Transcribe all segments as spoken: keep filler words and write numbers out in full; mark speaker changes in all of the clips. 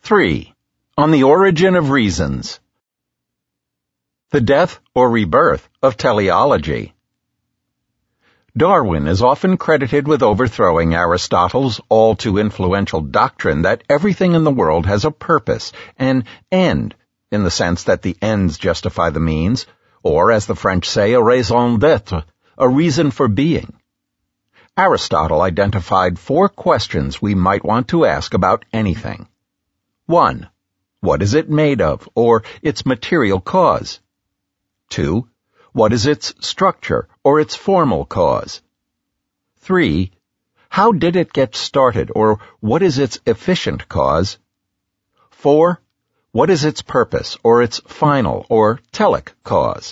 Speaker 1: Three. On the origin of reasons. The death or rebirth of teleology. Darwin is often credited with overthrowing Aristotle's all too influential doctrine that everything in the world has a purpose, an end, in the sense that the ends justify the means, or, as the French say, a raison d'être, a reason for being. Aristotle identified four questions we might want to ask about anything. One. What is it made of, or its material cause? Two. What is its structure, or its formal cause? Three. How did it get started, or what is its efficient cause? Four. What is its purpose, or its final, or telic cause?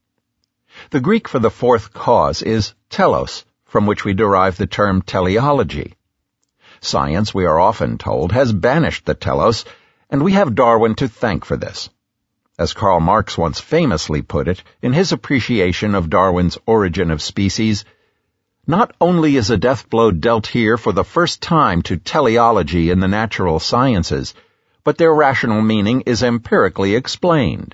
Speaker 1: The Greek for the fourth cause is telos, from which we derive the term teleology. Science, we are often told, has banished the telos, and we have Darwin to thank for this. As Karl Marx once famously put it, in his appreciation of Darwin's Origin of Species, not only is a death blow dealt here for the first time to teleology in the natural sciences, but their rational meaning is empirically explained.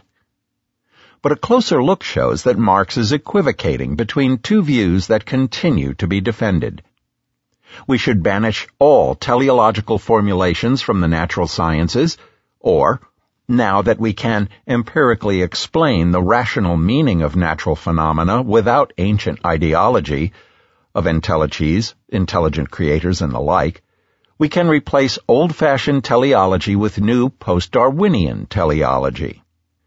Speaker 1: But a closer look shows that Marx is equivocating between two views that continue to be defended. We should banish all teleological formulations from the natural sciences, or, now that we can empirically explain the rational meaning of natural phenomena without ancient ideology of entellices, intelligent creators, and the like, we can replace old-fashioned teleology with new post-Darwinian teleology.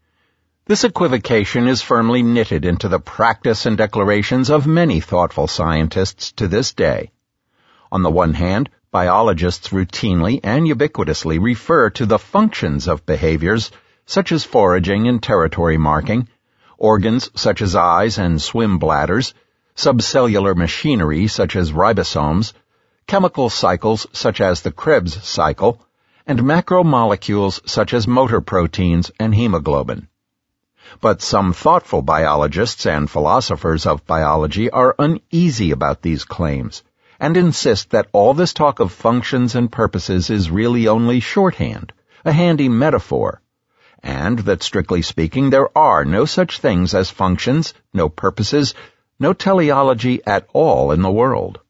Speaker 1: This equivocation is firmly knitted into the practice and declarations of many thoughtful scientists to this day. On the one hand, biologists routinely and ubiquitously refer to the functions of behaviors such as foraging and territory marking, organs such as eyes and swim bladders, subcellular machinery such as ribosomes, chemical cycles such as the Krebs cycle, and macromolecules such as motor proteins and hemoglobin. But some thoughtful biologists and philosophers of biology are uneasy about these claims, and insist that all this talk of functions and purposes is really only shorthand, a handy metaphor, and that, strictly speaking, there are no such things as functions, no purposes, no teleology at all in the world.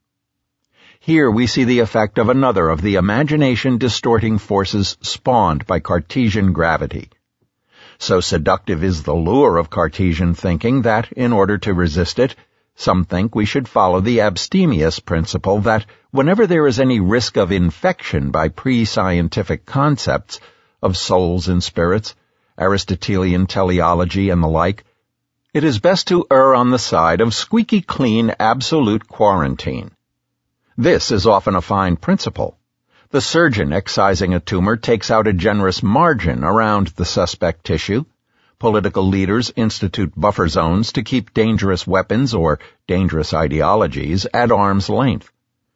Speaker 1: Here we see the effect of another of the imagination-distorting forces spawned by Cartesian gravity. So seductive is the lure of Cartesian thinking that, in order to resist it, some think we should follow the abstemious principle that whenever there is any risk of infection by pre-scientific concepts of souls and spirits, Aristotelian teleology and the like, it is best to err on the side of squeaky clean absolute quarantine. This is often a fine principle. The surgeon excising a tumor takes out a generous margin around the suspect tissue. Political leaders institute buffer zones to keep dangerous weapons or dangerous ideologies at arm's length.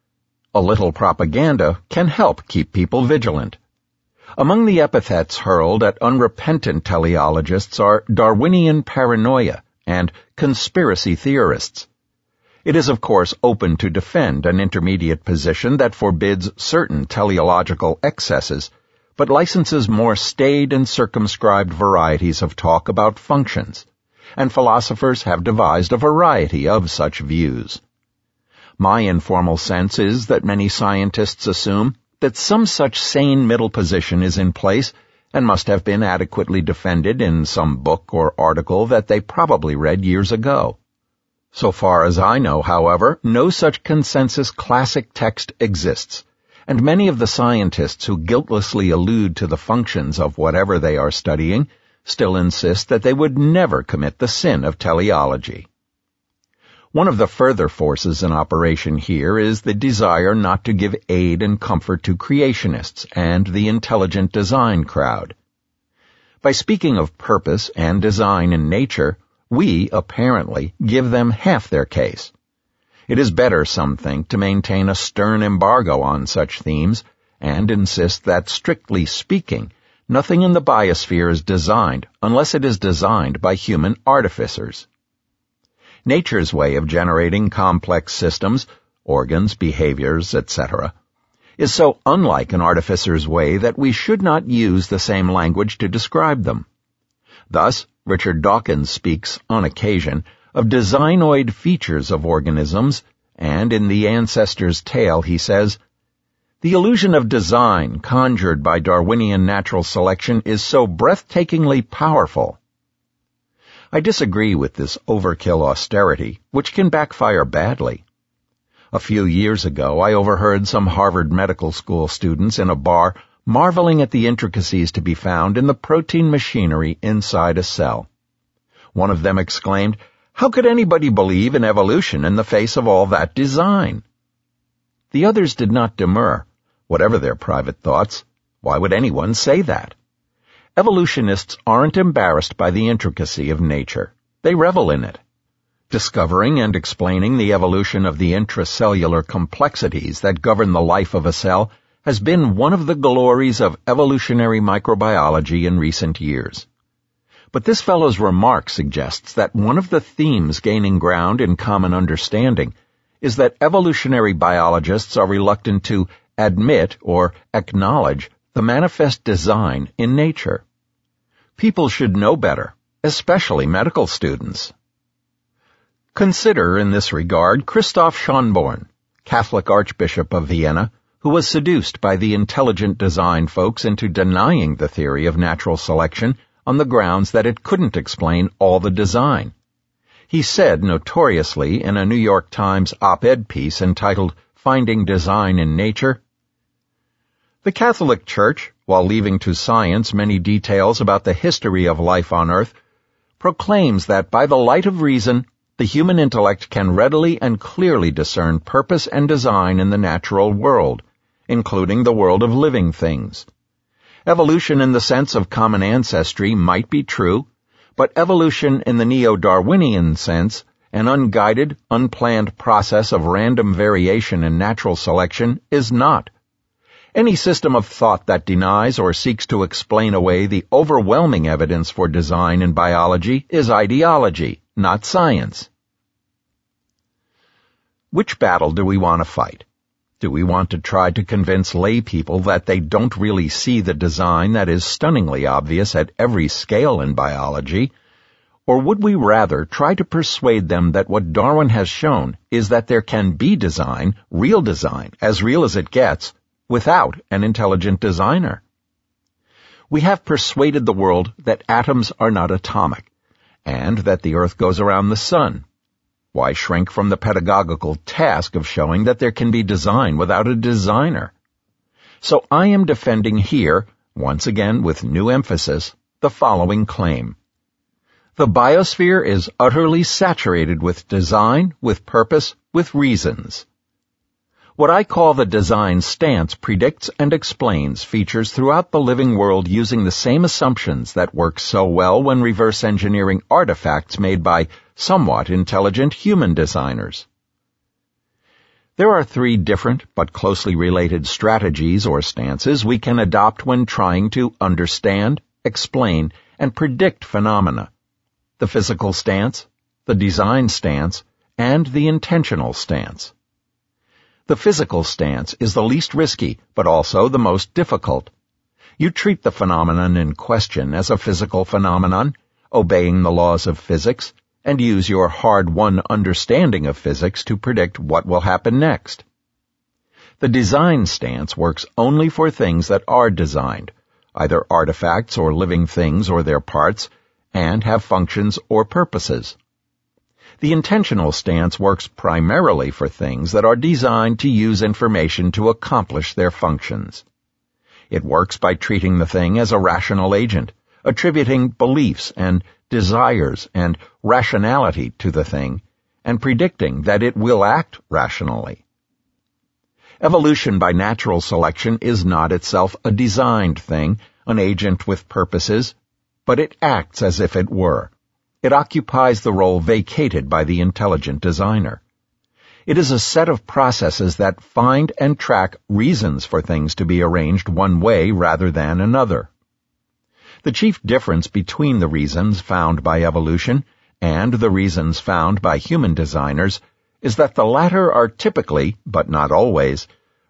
Speaker 1: A little propaganda can help keep people vigilant. Among the epithets hurled at unrepentant teleologists are Darwinian paranoia and conspiracy theorists. It is, of course, open to defend an intermediate position that forbids certain teleological excesses, but licenses more staid and circumscribed varieties of talk about functions, and philosophers have devised a variety of such views. My informal sense is that many scientists assume that some such sane middle position is in place and must have been adequately defended in some book or article that they probably read years ago. So far as I know, however, no such consensus classic text exists, and many of the scientists who guiltlessly allude to the functions of whatever they are studying still insist that they would never commit the sin of teleology. One of the further forces in operation here is the desire not to give aid and comfort to creationists and the intelligent design crowd. By speaking of purpose and design in nature, we, apparently, give them half their case. It is better, some think, to maintain a stern embargo on such themes and insist that, strictly speaking, nothing in the biosphere is designed unless it is designed by human artificers. Nature's way of generating complex systems, organs, behaviors, et cetera, is so unlike an artificer's way that we should not use the same language to describe them. Thus, Richard Dawkins speaks, on occasion, of designoid features of organisms, and in The Ancestor's Tale he says, "The illusion of design conjured by Darwinian natural selection is so breathtakingly powerful." I disagree with this overkill austerity, which can backfire badly. A few years ago, I overheard some Harvard Medical School students in a bar marveling at the intricacies to be found in the protein machinery inside a cell. One of them exclaimed, "How could anybody believe in evolution in the face of all that design?" The others did not demur. Whatever their private thoughts, why would anyone say that? Evolutionists aren't embarrassed by the intricacy of nature. They revel in it. Discovering and explaining the evolution of the intracellular complexities that govern the life of a cell has been one of the glories of evolutionary microbiology in recent years. But this fellow's remark suggests that one of the themes gaining ground in common understanding is that evolutionary biologists are reluctant to admit or acknowledge the manifest design in nature. People should know better, especially medical students. Consider, in this regard, Christoph Schönborn, Catholic Archbishop of Vienna, who was seduced by the intelligent design folks into denying the theory of natural selection on the grounds that it couldn't explain all the design. He said notoriously in a New York Times op-ed piece entitled "Finding Design in Nature," "The Catholic Church, while leaving to science many details about the history of life on Earth, proclaims that by the light of reason, the human intellect can readily and clearly discern purpose and design in the natural world, including the world of living things. Evolution in the sense of common ancestry might be true, but evolution in the neo-Darwinian sense, an unguided, unplanned process of random variation and natural selection, is not. Any system of thought that denies or seeks to explain away the overwhelming evidence for design in biology is ideology, not science." Which battle do we want to fight? Do we want to try to convince lay people that they don't really see the design that is stunningly obvious at every scale in biology? Or would we rather try to persuade them that what Darwin has shown is that there can be design, real design, as real as it gets, without an intelligent designer? We have persuaded the world that atoms are not atomic, and that the Earth goes around the sun. Why shrink from the pedagogical task of showing that there can be design without a designer? So I am defending here, once again with new emphasis, the following claim. The biosphere is utterly saturated with design, with purpose, with reasons. What I call the design stance predicts and explains features throughout the living world using the same assumptions that work so well when reverse engineering artifacts made by somewhat intelligent human designers. There are three different but closely related strategies or stances we can adopt when trying to understand, explain, and predict phenomena: the physical stance, the design stance, and the intentional stance. The physical stance is the least risky, but also the most difficult. You treat the phenomenon in question as a physical phenomenon, obeying the laws of physics, and use your hard-won understanding of physics to predict what will happen next. The design stance works only for things that are designed, either artifacts or living things or their parts, and have functions or purposes. The intentional stance works primarily for things that are designed to use information to accomplish their functions. It works by treating the thing as a rational agent, attributing beliefs and desires and rationality to the thing, and predicting that it will act rationally. Evolution by natural selection is not itself a designed thing, an agent with purposes, but it acts as if it were. It occupies the role vacated by the intelligent designer. It is a set of processes that find and track reasons for things to be arranged one way rather than another. The chief difference between the reasons found by evolution and the reasons found by human designers is that the latter are typically, but not always,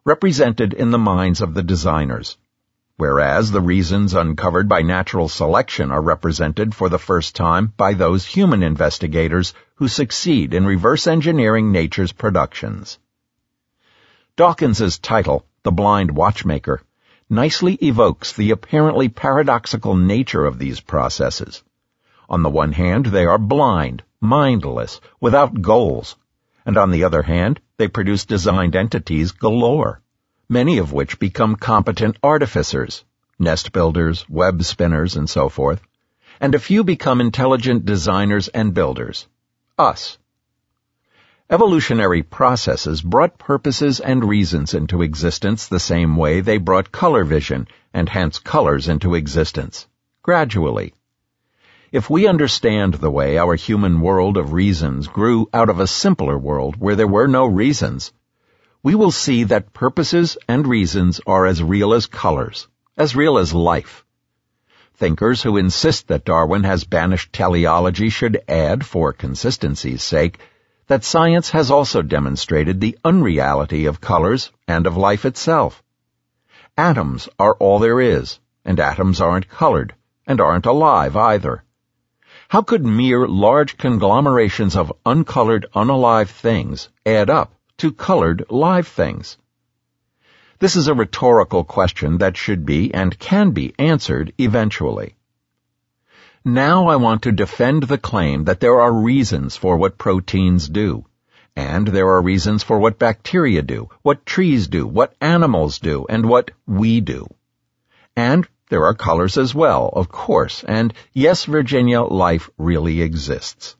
Speaker 1: represented in the minds of the designers, whereas the reasons uncovered by natural selection are represented for the first time by those human investigators who succeed in reverse engineering nature's productions. Dawkins's title, The Blind Watchmaker, nicely evokes the apparently paradoxical nature of these processes. On the one hand, they are blind, mindless, without goals, and on the other hand, they produce designed entities galore, many of which become competent artificers, nest builders, web spinners, and so forth, and a few become intelligent designers and builders, us. Evolutionary processes brought purposes and reasons into existence the same way they brought color vision and hence colors into existence, gradually. If we understand the way our human world of reasons grew out of a simpler world where there were no reasons, we will see that purposes and reasons are as real as colors, as real as life. Thinkers who insist that Darwin has banished teleology should add, for consistency's sake, that science has also demonstrated the unreality of colors and of life itself. Atoms are all there is, and atoms aren't colored, and aren't alive either. How could mere large conglomerations of uncolored, unalive things add up to colored, live things? This is a rhetorical question that should be and can be answered eventually. Now I want to defend the claim that there are reasons for what proteins do, and there are reasons for what bacteria do, what trees do, what animals do, and what we do. And there are colors as well, of course, and yes, Virginia, life really exists.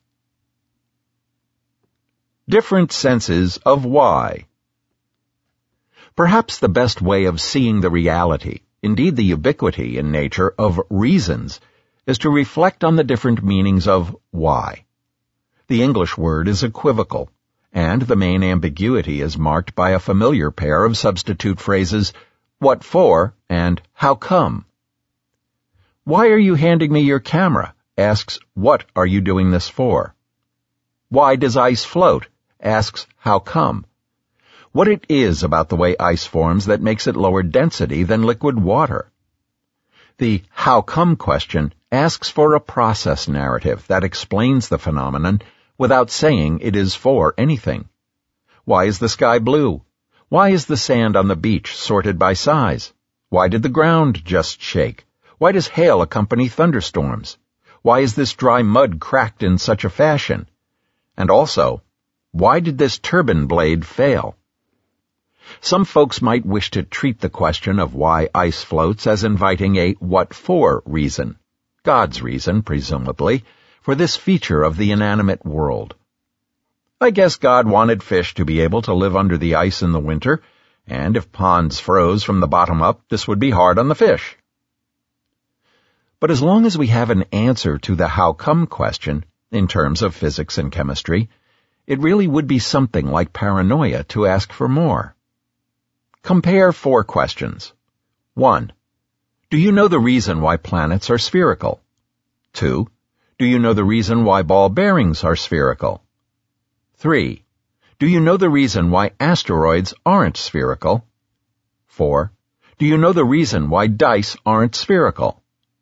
Speaker 1: Different senses of why. Perhaps the best way of seeing the reality, indeed the ubiquity in nature of reasons, is to reflect on the different meanings of why. The English word is equivocal, and the main ambiguity is marked by a familiar pair of substitute phrases, what for and how come. Why are you handing me your camera? Asks, what are you doing this for? Why does ice float? Asks, how come? What it is about the way ice forms that makes it lower density than liquid water. The how come question asks for a process narrative that explains the phenomenon without saying it is for anything. Why is the sky blue? Why is the sand on the beach sorted by size? Why did the ground just shake? Why does hail accompany thunderstorms? Why is this dry mud cracked in such a fashion? And also, why did this turbine blade fail? Some folks might wish to treat the question of why ice floats as inviting a what-for reason, God's reason, presumably, for this feature of the inanimate world. I guess God wanted fish to be able to live under the ice in the winter, and if ponds froze from the bottom up, this would be hard on the fish. But as long as we have an answer to the how-come question, in terms of physics and chemistry, it really would be something like paranoia to ask for more. Compare four questions. One. Do you know the reason why planets are spherical? Two. Do you know the reason why ball bearings are spherical? Three. Do you know the reason why asteroids aren't spherical? Four. Do you know the reason why dice aren't spherical?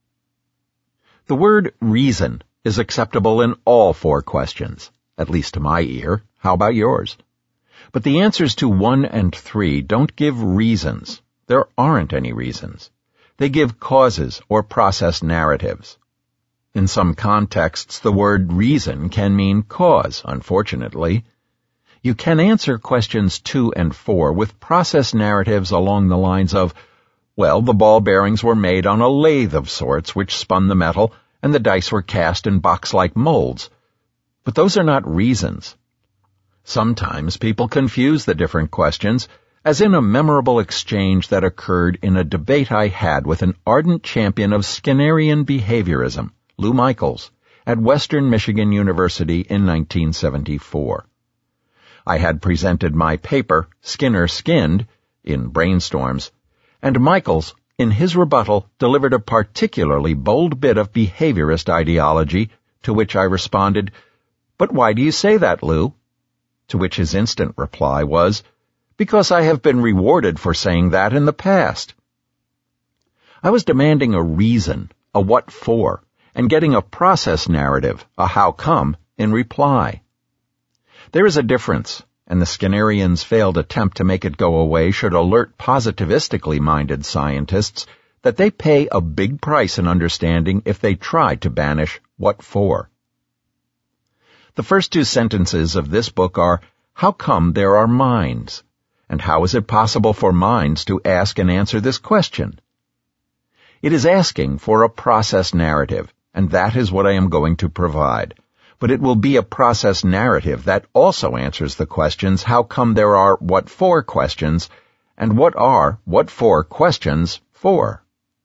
Speaker 1: The word reason is acceptable in all four questions, at least to my ear. How about yours? But the answers to one and three don't give reasons. There aren't any reasons. They give causes or process narratives. In some contexts, the word reason can mean cause, unfortunately. You can answer questions two and four with process narratives along the lines of, well, the ball bearings were made on a lathe of sorts which spun the metal, and the dice were cast in box-like molds. But those are not reasons. Sometimes people confuse the different questions, as in a memorable exchange that occurred in a debate I had with an ardent champion of Skinnerian behaviorism, Lou Michaels, at Western Michigan University in nineteen seventy-four. I had presented my paper, Skinner Skinned, in Brainstorms, and Michaels, in his rebuttal, delivered a particularly bold bit of behaviorist ideology, to which I responded, "But why do you say that, Lou?" To which his instant reply was, because I have been rewarded for saying that in the past. I was demanding a reason, a what for, and getting a process narrative, a how come, in reply. There is a difference, and the Skinnerians' failed attempt to make it go away should alert positivistically minded scientists that they pay a big price in understanding if they try to banish what for. The first two sentences of this book are, how come there are minds? And how is it possible for minds to ask and answer this question? It is asking for a process narrative, and that is what I am going to provide. But it will be a process narrative that also answers the questions, how come there are what for questions, and what are what for questions for?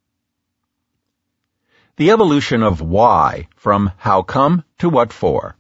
Speaker 1: The evolution of why from how come to what for.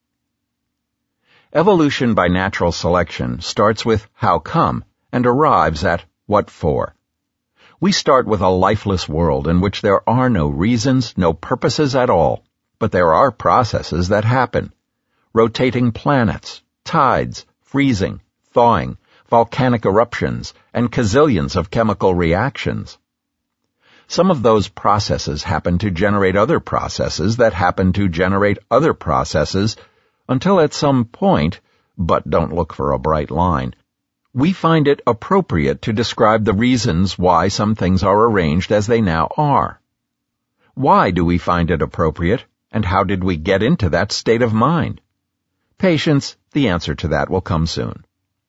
Speaker 1: Evolution by natural selection starts with how come and arrives at what for. We start with a lifeless world in which there are no reasons, no purposes at all, but there are processes that happen. Rotating planets, tides, freezing, thawing, volcanic eruptions, and gazillions of chemical reactions. Some of those processes happen to generate other processes that happen to generate other processes until at some point, but don't look for a bright line, we find it appropriate to describe the reasons why some things are arranged as they now are. Why do we find it appropriate, and how did we get into that state of mind? Patience, the answer to that will come soon.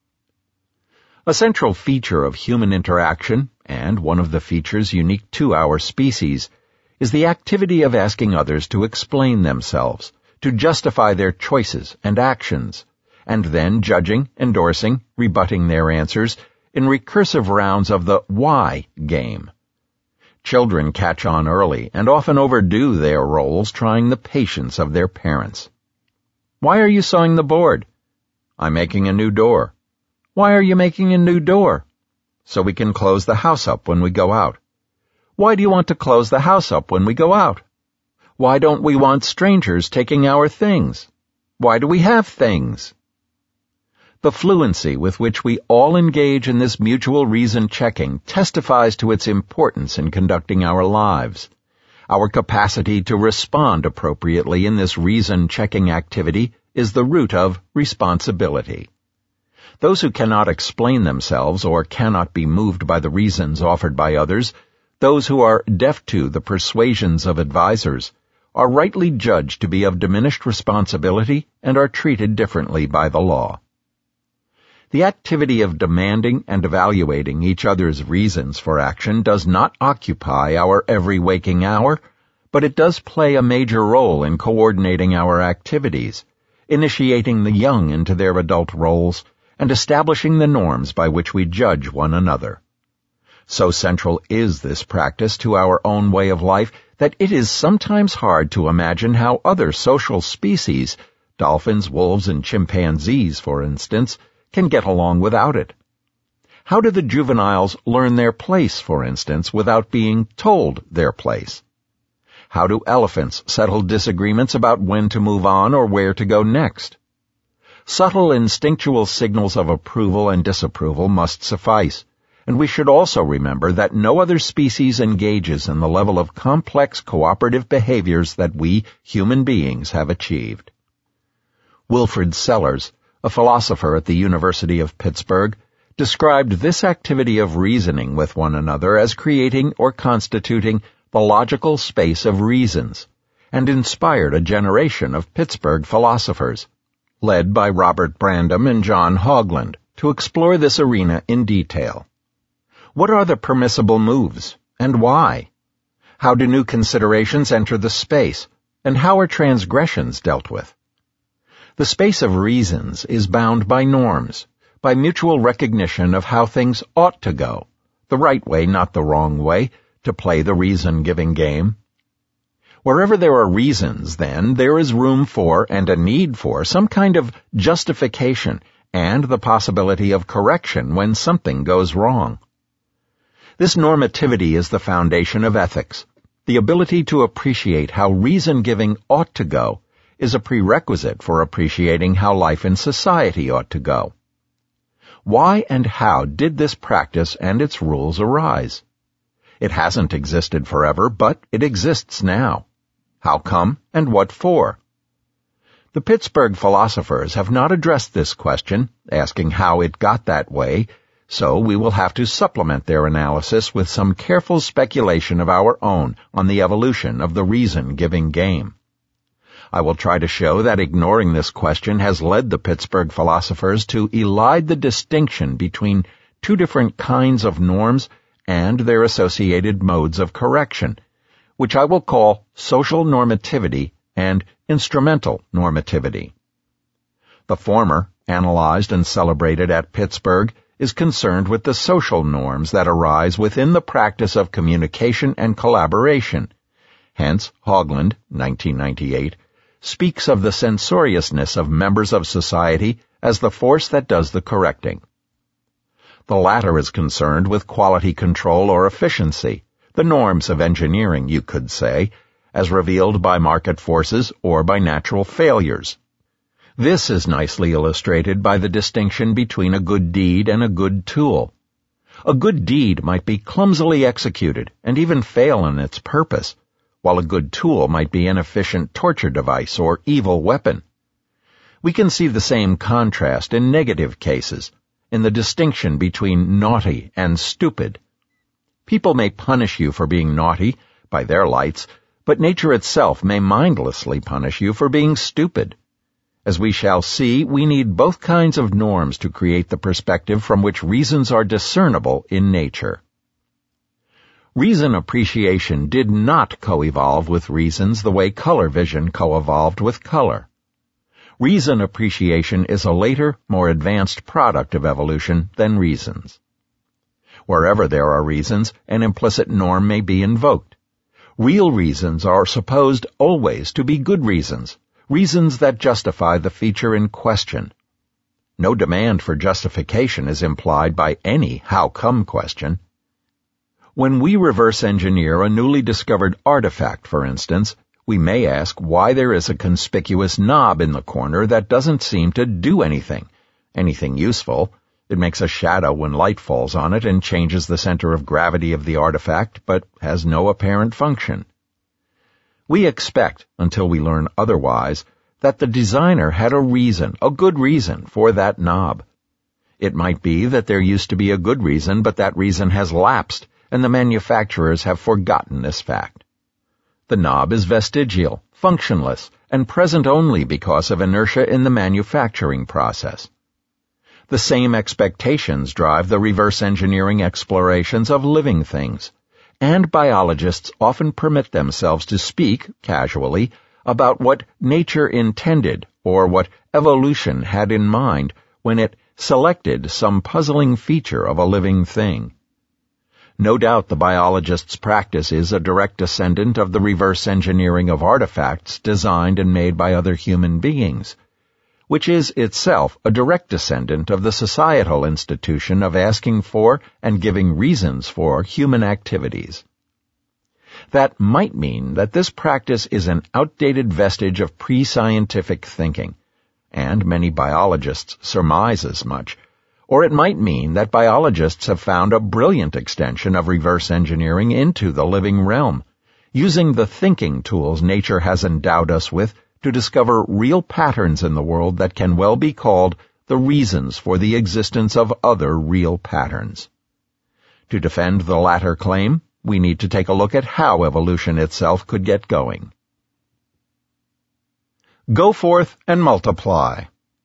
Speaker 1: A central feature of human interaction, and one of the features unique to our species, is the activity of asking others to explain themselves, to justify their choices and actions, and then judging, endorsing, rebutting their answers in recursive rounds of the why game. Children catch on early and often overdo their roles trying the patience of their parents. Why are you sawing the board? I'm making a new door. Why are you making a new door? So we can close the house up when we go out. Why do you want to close the house up when we go out? Why don't we want strangers taking our things? Why do we have things? The fluency with which we all engage in this mutual reason checking testifies to its importance in conducting our lives. Our capacity to respond appropriately in this reason checking activity is the root of responsibility. Those who cannot explain themselves or cannot be moved by the reasons offered by others, those who are deaf to the persuasions of advisers, are rightly judged to be of diminished responsibility and are treated differently by the law. The activity of demanding and evaluating each other's reasons for action does not occupy our every waking hour, but it does play a major role in coordinating our activities, initiating the young into their adult roles, and establishing the norms by which we judge one another. So central is this practice to our own way of life that it is sometimes hard to imagine how other social species, dolphins, wolves, and chimpanzees, for instance, can get along without it. How do the juveniles learn their place, for instance, without being told their place? How do elephants settle disagreements about when to move on or where to go next? Subtle instinctual signals of approval and disapproval must suffice, and we should also remember that no other species engages in the level of complex cooperative behaviors that we, human beings, have achieved. Wilfrid Sellars, a philosopher at the University of Pittsburgh, described this activity of reasoning with one another as creating or constituting the logical space of reasons, and inspired a generation of Pittsburgh philosophers, led by Robert Brandom and John Hogland, to explore this arena in detail. What are the permissible moves, and why? How do new considerations enter the space, and how are transgressions dealt with? The space of reasons is bound by norms, by mutual recognition of how things ought to go, the right way, not the wrong way, to play the reason-giving game. Wherever there are reasons, then, there is room for and a need for some kind of justification and the possibility of correction when something goes wrong. This normativity is the foundation of ethics. The ability to appreciate how reason-giving ought to go is a prerequisite for appreciating how life in society ought to go. Why and how did this practice and its rules arise? It hasn't existed forever, but it exists now. How come and what for? The Pittsburgh philosophers have not addressed this question, asking how it got that way, so we will have to supplement their analysis with some careful speculation of our own on the evolution of the reason-giving game. I will try to show that ignoring this question has led the Pittsburgh philosophers to elide the distinction between two different kinds of norms and their associated modes of correction, which I will call social normativity and instrumental normativity. The former, analyzed and celebrated at Pittsburgh, is concerned with the social norms that arise within the practice of communication and collaboration. Hence, Haugland, nineteen ninety-eight, speaks of the censoriousness of members of society as the force that does the correcting. The latter is concerned with quality control or efficiency, the norms of engineering, you could say, as revealed by market forces or by natural failures. This is nicely illustrated by the distinction between a good deed and a good tool. A good deed might be clumsily executed and even fail in its purpose, while a good tool might be an efficient torture device or evil weapon. We can see the same contrast in negative cases, in the distinction between naughty and stupid. People may punish you for being naughty, by their lights, but nature itself may mindlessly punish you for being stupid. As we shall see, we need both kinds of norms to create the perspective from which reasons are discernible in nature. Reason appreciation did not co-evolve with reasons the way color vision co-evolved with color. Reason appreciation is a later, more advanced product of evolution than reasons. Wherever there are reasons, an implicit norm may be invoked. Real reasons are supposed always to be good reasons, reasons that justify the feature in question. No demand for justification is implied by any how-come question. When we reverse engineer a newly discovered artifact, for instance, we may ask why there is a conspicuous knob in the corner that doesn't seem to do anything, anything useful. It makes a shadow when light falls on it and changes the center of gravity of the artifact, but has no apparent function. We expect, until we learn otherwise, that the designer had a reason, a good reason, for that knob. It might be that there used to be a good reason, but that reason has lapsed, and the manufacturers have forgotten this fact. The knob is vestigial, functionless, and present only because of inertia in the manufacturing process. The same expectations drive the reverse engineering explorations of living things, and biologists often permit themselves to speak, casually, about what nature intended or what evolution had in mind when it selected some puzzling feature of a living thing. No doubt the biologist's practice is a direct descendant of the reverse engineering of artifacts designed and made by other human beings, which is itself a direct descendant of the societal institution of asking for and giving reasons for human activities. That might mean that this practice is an outdated vestige of pre-scientific thinking, and many biologists surmise as much, or it might mean that biologists have found a brilliant extension of reverse engineering into the living realm, using the thinking tools nature has endowed us with to discover real patterns in the world that can well be called the reasons for the existence of other real patterns. To defend the latter claim, we need to take a look at how evolution itself could get going. Go forth and multiply.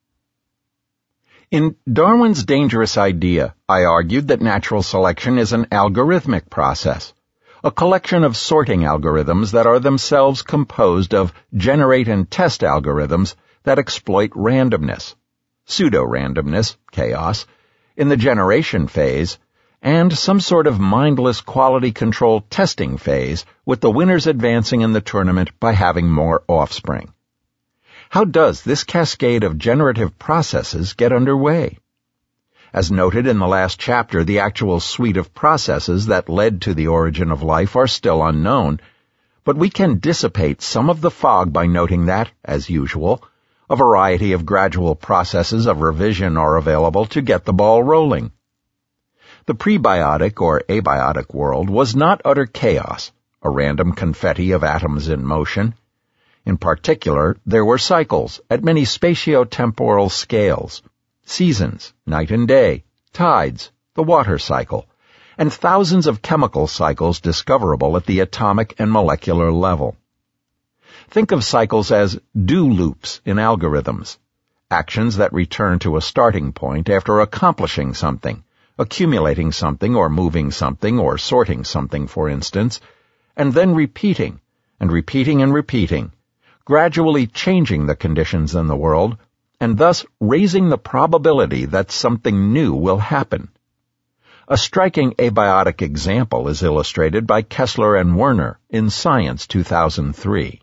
Speaker 1: In Darwin's Dangerous Idea, I argued that natural selection is an algorithmic process, a collection of sorting algorithms that are themselves composed of generate and test algorithms that exploit randomness, pseudo-randomness, chaos, in the generation phase, and some sort of mindless quality control testing phase with the winners advancing in the tournament by having more offspring. How does this cascade of generative processes get underway? As noted in the last chapter, the actual suite of processes that led to the origin of life are still unknown, but we can dissipate some of the fog by noting that, as usual, A variety of gradual processes of revision are available to get the ball rolling. The prebiotic or abiotic world was not utter chaos, a random confetti of atoms in motion. In particular, there were cycles at many spatio-temporal scales, seasons, night and day, tides, the water cycle, and thousands of chemical cycles discoverable at the atomic and molecular level. Think of cycles as do loops in algorithms, actions that return to a starting point after accomplishing something, accumulating something or moving something or sorting something, for instance, and then repeating and repeating and repeating, gradually changing the conditions in the world, and thus raising the probability that something new will happen. A striking abiotic example is illustrated by Kessler and Werner in Science two thousand three.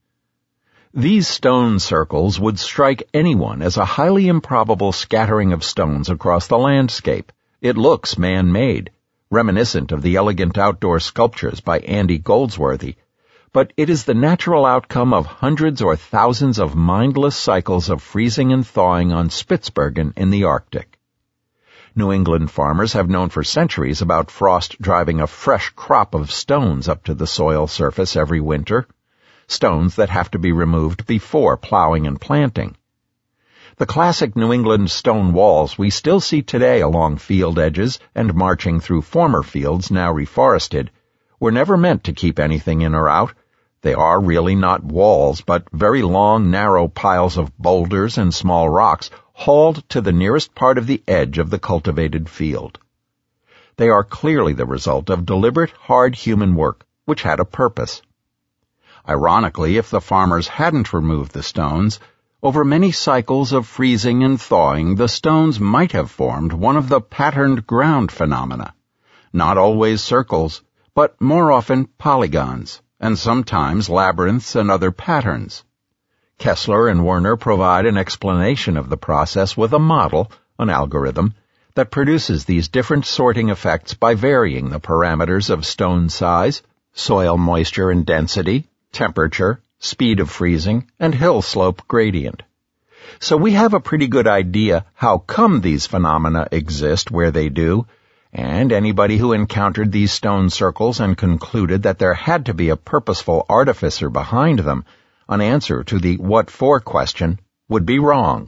Speaker 1: These stone circles would strike anyone as a highly improbable scattering of stones across the landscape. It looks man-made, reminiscent of the elegant outdoor sculptures by Andy Goldsworthy, but it is the natural outcome of hundreds or thousands of mindless cycles of freezing and thawing on Spitsbergen in the Arctic. New England farmers have known for centuries about frost driving a fresh crop of stones up to the soil surface every winter, stones that have to be removed before plowing and planting. The classic New England stone walls we still see today along field edges and marching through former fields now reforested were never meant to keep anything in or out. They are really not walls, but very long, narrow piles of boulders and small rocks hauled to the nearest part of the edge of the cultivated field. They are clearly the result of deliberate, hard human work, which had a purpose. Ironically, if the farmers hadn't removed the stones, over many cycles of freezing and thawing, the stones might have formed one of the patterned ground phenomena, not always circles, but more often polygons, and sometimes labyrinths and other patterns. Kessler and Werner provide an explanation of the process with a model, an algorithm, that produces these different sorting effects by varying the parameters of stone size, soil moisture and density, temperature, speed of freezing, and hill slope gradient. So we have a pretty good idea how come these phenomena exist where they do, and anybody who encountered these stone circles and concluded that there had to be a purposeful artificer behind them, an answer to the what for question, would be wrong.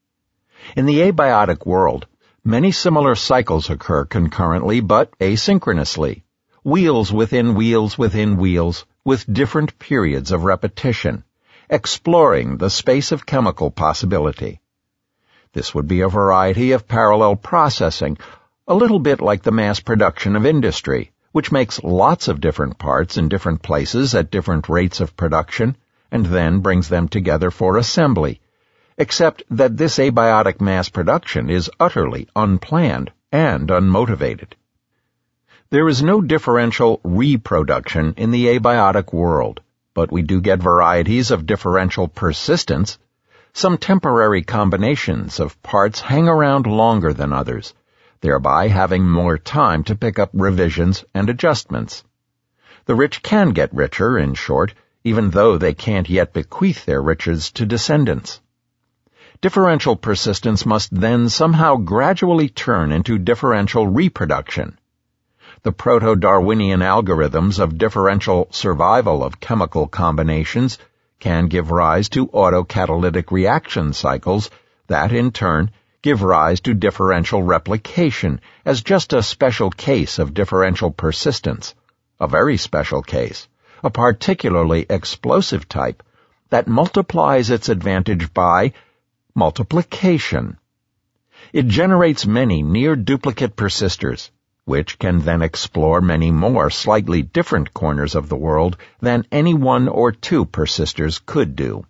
Speaker 1: In the abiotic world, many similar cycles occur concurrently but asynchronously, wheels within wheels within wheels, with different periods of repetition, exploring the space of chemical possibility. This would be a variety of parallel processing, a little bit like the mass production of industry, which makes lots of different parts in different places at different rates of production, and then brings them together for assembly, except that this abiotic mass production is utterly unplanned and unmotivated. There is no differential reproduction in the abiotic world, but we do get varieties of differential persistence. Some temporary combinations of parts hang around longer than others, thereby having more time to pick up revisions and adjustments. The rich can get richer, in short, even though they can't yet bequeath their riches to descendants. Differential persistence must then somehow gradually turn into differential reproduction. The proto-Darwinian algorithms of differential survival of chemical combinations can give rise to autocatalytic reaction cycles that, in turn, give rise to differential replication as just a special case of differential persistence, a very special case, a particularly explosive type that multiplies its advantage by multiplication. It generates many near-duplicate persisters, which can then explore many more slightly different corners of the world than any one or two persisters could do.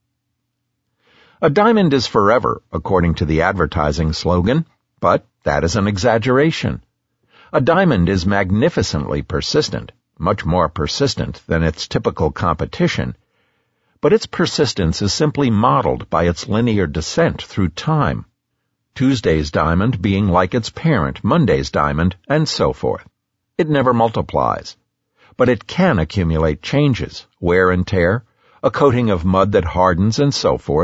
Speaker 1: A diamond is forever, according to the advertising slogan, but that is an exaggeration. A diamond is magnificently persistent, much more persistent than its typical competition, but its persistence is simply modeled by its linear descent through time. Tuesday's diamond being like its parent, Monday's diamond, and so forth. It never multiplies, but it can accumulate changes, wear and tear, a coating of mud that hardens, and so forth,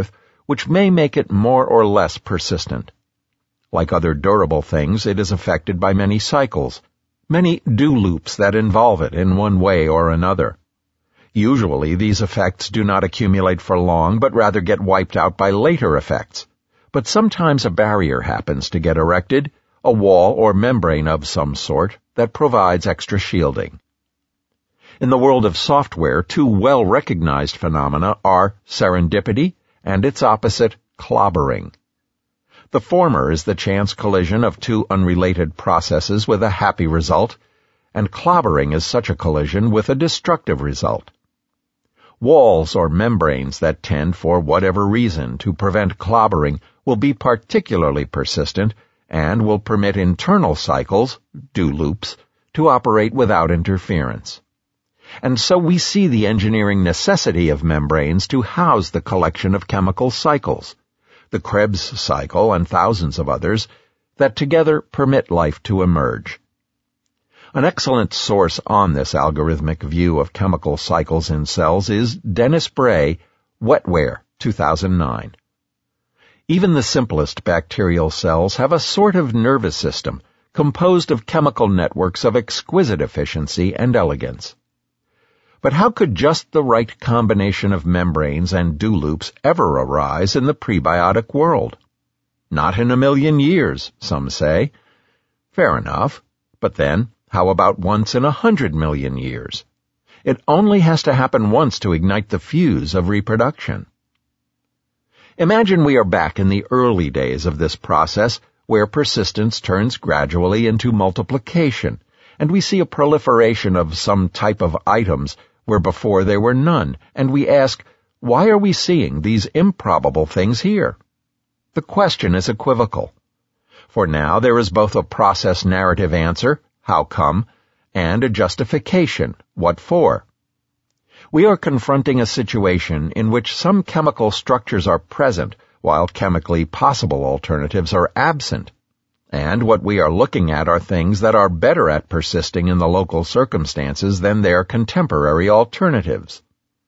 Speaker 1: which may make it more or less persistent. Like other durable things, it is affected by many cycles, many do loops that involve it in one way or another. Usually these effects do not accumulate for long, but rather get wiped out by later effects. But sometimes a barrier happens to get erected, a wall or membrane of some sort that provides extra shielding. In the world of software, two well-recognized phenomena are serendipity and its opposite, clobbering. The former is the chance collision of two unrelated processes with a happy result, and clobbering is such a collision with a destructive result. Walls or membranes that tend, for whatever reason, to prevent clobbering will be particularly persistent and will permit internal cycles, do loops, to operate without interference. And so we see the engineering necessity of membranes to house the collection of chemical cycles, the Krebs cycle and thousands of others, that together permit life to emerge. An excellent source on this algorithmic view of chemical cycles in cells is Dennis Bray, Wetware, two thousand nine. Even the simplest bacterial cells have a sort of nervous system composed of chemical networks of exquisite efficiency and elegance. But how could just the right combination of membranes and do loops ever arise in the prebiotic world? Not in a million years, some say. Fair enough, but then, how about once in a hundred million years? It only has to happen once to ignite the fuse of reproduction. Imagine we are back in the early days of this process, where persistence turns gradually into multiplication, and we see a proliferation of some type of items where before there were none, and we ask, why are we seeing these improbable things here? The question is equivocal. For now there is both a process narrative answer, how come, and a justification, what for. We are confronting a situation in which some chemical structures are present, while chemically possible alternatives are absent. And what we are looking at are things that are better at persisting in the local circumstances than their contemporary alternatives.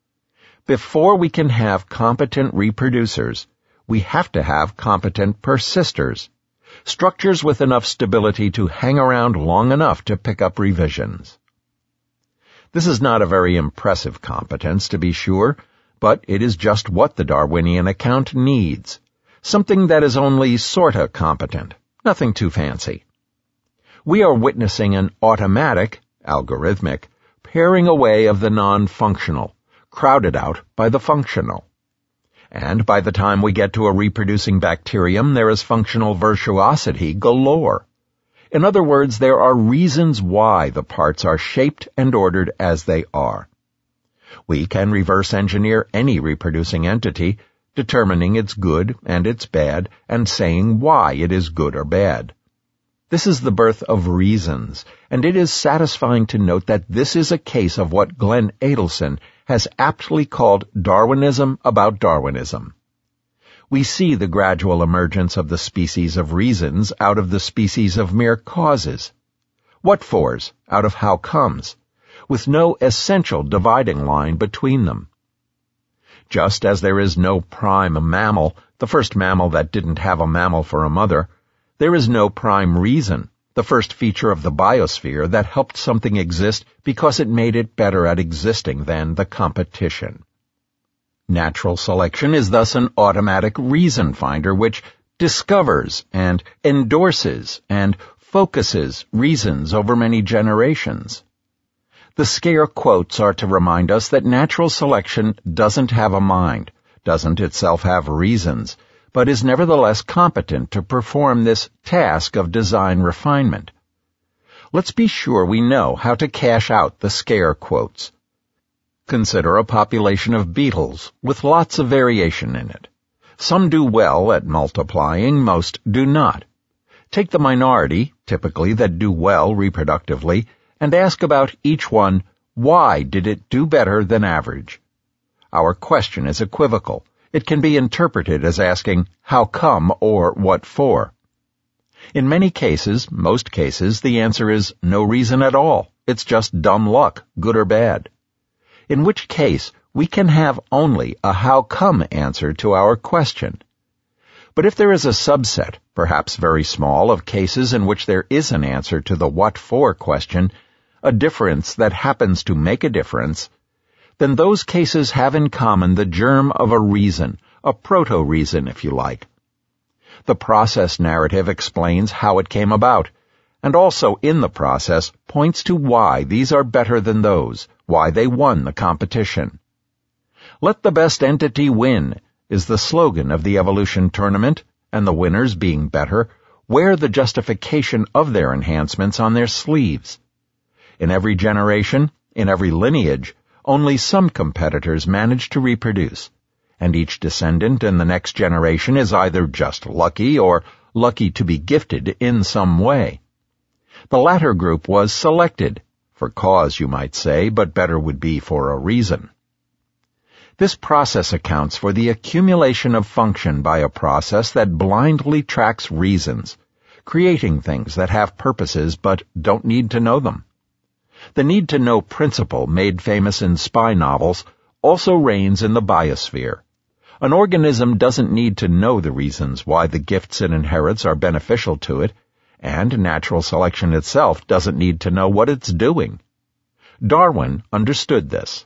Speaker 1: Before we can have competent reproducers, we have to have competent persisters, structures with enough stability to hang around long enough to pick up revisions. This is not a very impressive competence, to be sure, but it is just what the Darwinian account needs, something that is only sorta competent. Nothing too fancy. We are witnessing an automatic, algorithmic, paring away of the non-functional, crowded out by the functional. And by the time we get to a reproducing bacterium, there is functional virtuosity galore. In other words, there are reasons why the parts are shaped and ordered as they are. We can reverse engineer any reproducing entity, determining its good and its bad, and saying why it is good or bad. This is the birth of reasons, and it is satisfying to note that this is a case of what Glenn Adelson has aptly called Darwinism about Darwinism. We see the gradual emergence of the species of reasons out of the species of mere causes, what-fors out of how-comes, with no essential dividing line between them. Just as there is no prime mammal, the first mammal that didn't have a mammal for a mother, there is no prime reason, the first feature of the biosphere that helped something exist because it made it better at existing than the competition. Natural selection is thus an automatic reason finder which discovers and endorses and focuses reasons over many generations. The scare quotes are to remind us that natural selection doesn't have a mind, doesn't itself have reasons, but is nevertheless competent to perform this task of design refinement. Let's be sure we know how to cash out the scare quotes. Consider a population of beetles with lots of variation in it. Some do well at multiplying, most do not. Take the minority, typically that do well reproductively, and ask about each one, why did it do better than average? Our question is equivocal. It can be interpreted as asking, how come or what for? In many cases, most cases, the answer is no reason at all. It's just dumb luck, good or bad. In which case, we can have only a how-come answer to our question. But if there is a subset, perhaps very small, of cases in which there is an answer to the what-for question, a difference that happens to make a difference, then those cases have in common the germ of a reason, a proto-reason, if you like. The process narrative explains how it came about, and also in the process points to why these are better than those, why they won the competition. Let the best entity win is the slogan of the evolution tournament, and the winners, being better, wear the justification of their enhancements on their sleeves. In every generation, in every lineage, only some competitors manage to reproduce, and each descendant in the next generation is either just lucky or lucky to be gifted in some way. The latter group was selected, for cause you might say, but better would be for a reason. This process accounts for the accumulation of function by a process that blindly tracks reasons, creating things that have purposes but don't need to know them. The need-to-know principle made famous in spy novels also reigns in the biosphere. An organism doesn't need to know the reasons why the gifts it inherits are beneficial to it, and natural selection itself doesn't need to know what it's doing. Darwin understood this.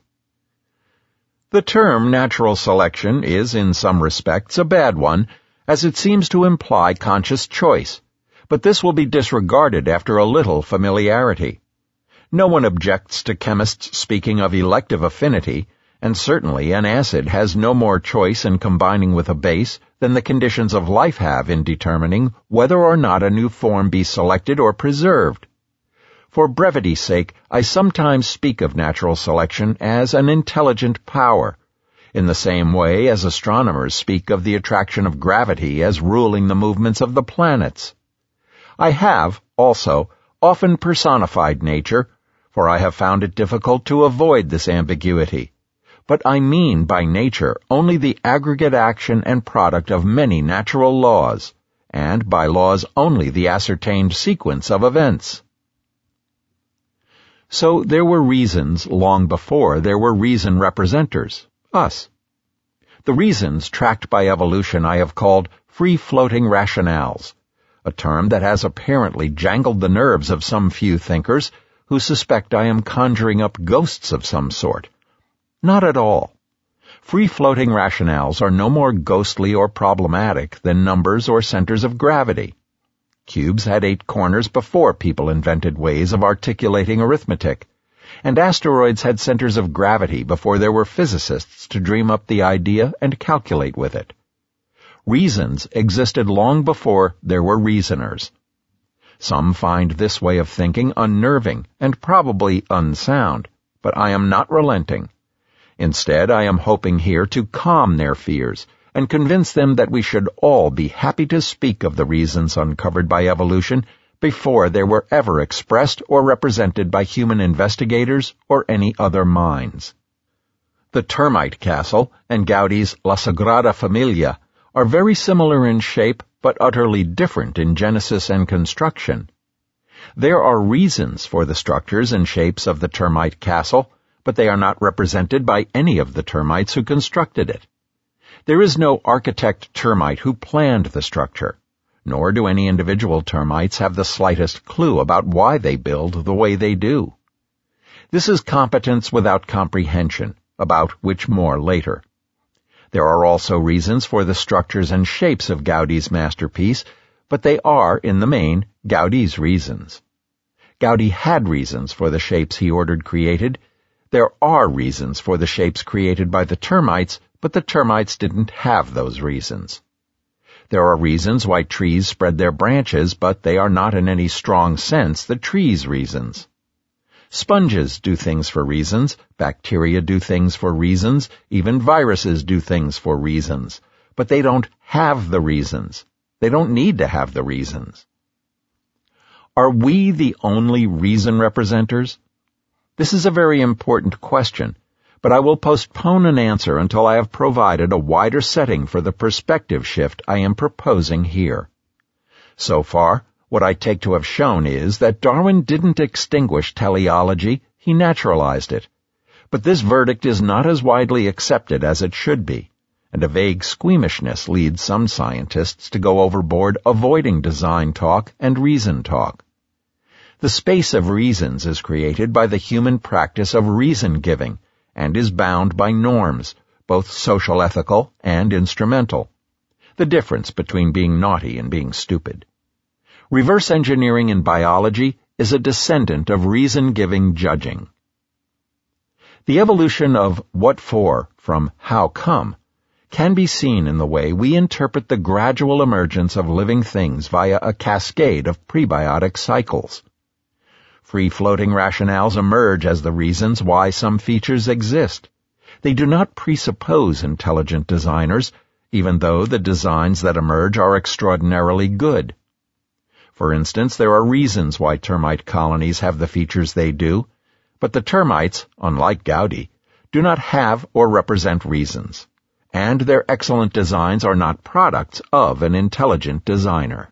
Speaker 1: The term natural selection is, in some respects, a bad one, as it seems to imply conscious choice, but this will be disregarded after a little familiarity. No one objects to chemists speaking of elective affinity, and certainly an acid has no more choice in combining with a base than the conditions of life have in determining whether or not a new form be selected or preserved. For brevity's sake, I sometimes speak of natural selection as an intelligent power, in the same way as astronomers speak of the attraction of gravity as ruling the movements of the planets. I have, also, often personified nature, for I have found it difficult to avoid this ambiguity. But I mean by nature only the aggregate action and product of many natural laws, and by laws only the ascertained sequence of events. So there were reasons long before there were reason representers, us. The reasons tracked by evolution I have called free-floating rationales, a term that has apparently jangled the nerves of some few thinkers who suspect I am conjuring up ghosts of some sort. Not at all. Free-floating rationales are no more ghostly or problematic than numbers or centers of gravity. Cubes had eight corners before people invented ways of articulating arithmetic, and asteroids had centers of gravity before there were physicists to dream up the idea and calculate with it. Reasons existed long before there were reasoners. Some find this way of thinking unnerving and probably unsound, but I am not relenting. Instead, I am hoping here to calm their fears and convince them that we should all be happy to speak of the reasons uncovered by evolution before they were ever expressed or represented by human investigators or any other minds. The Termite Castle and Gaudi's La Sagrada Familia are very similar in shape but utterly different in genesis and construction. There are reasons for the structures and shapes of the termite castle, but they are not represented by any of the termites who constructed it. There is no architect termite who planned the structure, nor do any individual termites have the slightest clue about why they build the way they do. This is competence without comprehension, about which more later. There are also reasons for the structures and shapes of Gaudi's masterpiece, but they are, in the main, Gaudi's reasons. Gaudi had reasons for the shapes he ordered created. There are reasons for the shapes created by the termites, but the termites didn't have those reasons. There are reasons why trees spread their branches, but they are not in any strong sense the trees' reasons. Sponges do things for reasons, bacteria do things for reasons, even viruses do things for reasons, but they don't have the reasons. They don't need to have the reasons. Are we the only reason representers? This is a very important question, but I will postpone an answer until I have provided a wider setting for the perspective shift I am proposing here. So far, what I take to have shown is that Darwin didn't extinguish teleology, he naturalized it. But this verdict is not as widely accepted as it should be, and a vague squeamishness leads some scientists to go overboard avoiding design talk and reason talk. The space of reasons is created by the human practice of reason-giving and is bound by norms, both social ethical and instrumental. The difference between being naughty and being stupid. Reverse engineering in biology is a descendant of reason-giving judging. The evolution of what for from how come can be seen in the way we interpret the gradual emergence of living things via a cascade of prebiotic cycles. Free-floating rationales emerge as the reasons why some features exist. They do not presuppose intelligent designers, even though the designs that emerge are extraordinarily good. For instance, there are reasons why termite colonies have the features they do, but the termites, unlike Gaudi, do not have or represent reasons, and their excellent designs are not products of an intelligent designer.